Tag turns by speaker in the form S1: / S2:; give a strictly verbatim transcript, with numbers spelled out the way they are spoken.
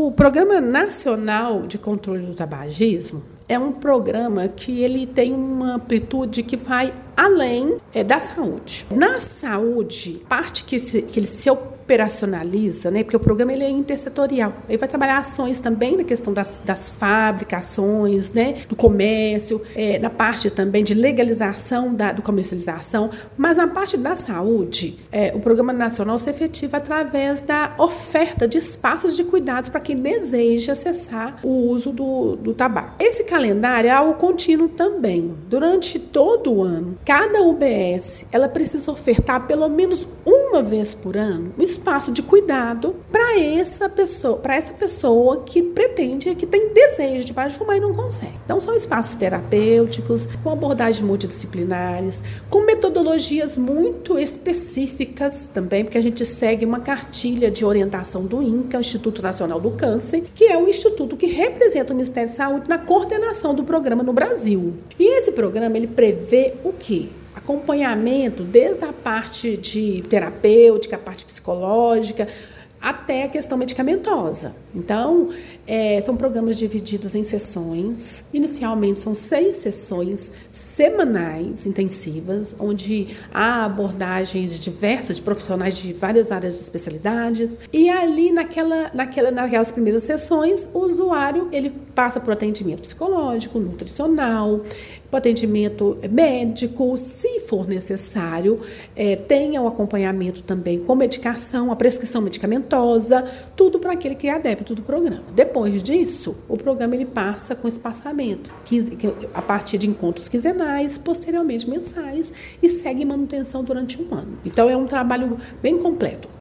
S1: O Programa Nacional de Controle do Tabagismo é um programa que ele tem uma amplitude que vai além é, da saúde. Na saúde, parte que, se, que ele se operacionaliza, né, porque o programa ele é intersetorial, ele vai trabalhar ações também na questão das, das fabricações, né, do comércio, é, na parte também de legalização da do comercialização, mas na parte da saúde, é, o Programa Nacional se efetiva através da oferta de espaços de cuidados para quem deseja acessar o uso do, do tabaco. Esse calendário é algo contínuo também. Durante todo o ano, cada U B S ela precisa ofertar pelo menos uma vez por ano um espaço de cuidado para essa pessoa, para essa pessoa que pretende, que tem desejo de parar de fumar e não consegue. Então são espaços terapêuticos, com abordagens multidisciplinares, com metodologias muito específicas também, porque a gente segue uma cartilha de orientação do INCA, o Instituto Nacional do Câncer, que é o instituto que representa o Ministério da Saúde na coordenação do programa no Brasil. E esse programa ele prevê o quê? Acompanhamento desde a parte de terapêutica, a parte psicológica, até a questão medicamentosa. Então, é, são programas divididos em sessões. Inicialmente, são seis sessões semanais intensivas, onde há abordagens diversas de profissionais de várias áreas de especialidades. E ali, naquela, naquela, naquelas primeiras sessões, o usuário ele passa por atendimento psicológico, nutricional, o atendimento médico, se for necessário, é, tenha o acompanhamento também com medicação, a prescrição medicamentosa, tudo para aquele que é adepto do programa. Depois disso, o programa ele passa com espaçamento, quinze, a partir de encontros quinzenais, posteriormente mensais, e segue manutenção durante um ano. Então, é um trabalho bem completo.